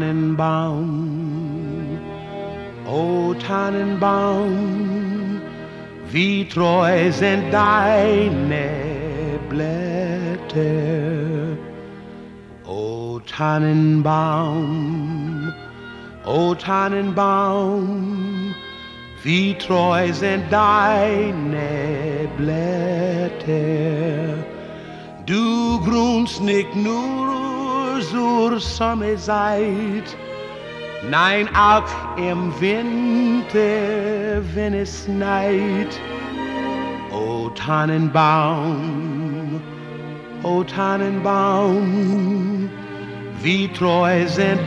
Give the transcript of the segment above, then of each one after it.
Tannenbaum, o Tannenbaum, wie treu sind deine Blätter, o Tannenbaum, o Tannenbaum, wie treu sind deine Blätter. Du grunst nicht nur zur Sommerzeit, nein, auch im Winter, wenn es schneit. O Tannenbaum, o Tannenbaum, wie treu sind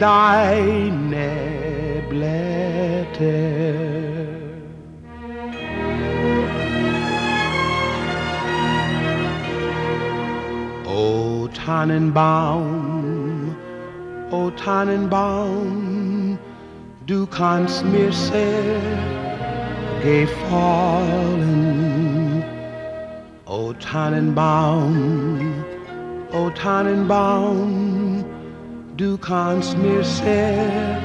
deine Blätter. O Tannenbaum, o Tannenbaum, du kannst mir sehr gefallen. O Tannenbaum, o Tannenbaum, du kannst mir sehr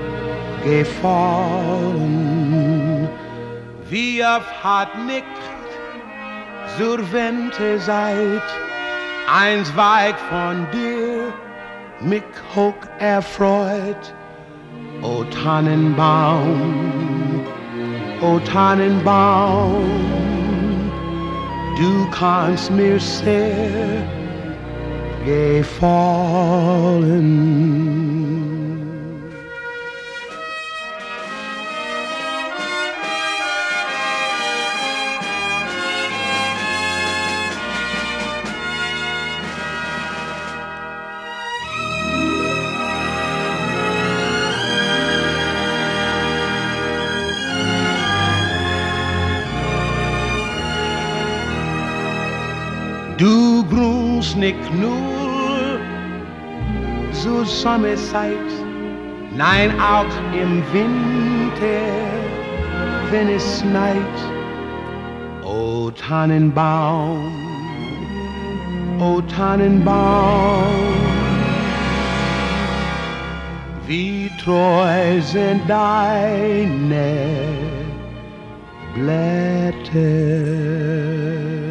gefallen. Wie oft hat nicht zur Winterzeit ein Zweig von dir mich hoch erfreut. O Tannenbaum, o Tannenbaum, du kannst mir sehr gefallen. Du grunst nicht nur zur Sommerzeit, nein, auch im Winter, wenn es schneit. O Tannenbaum, o Tannenbaum, wie treu sind deine Blätter.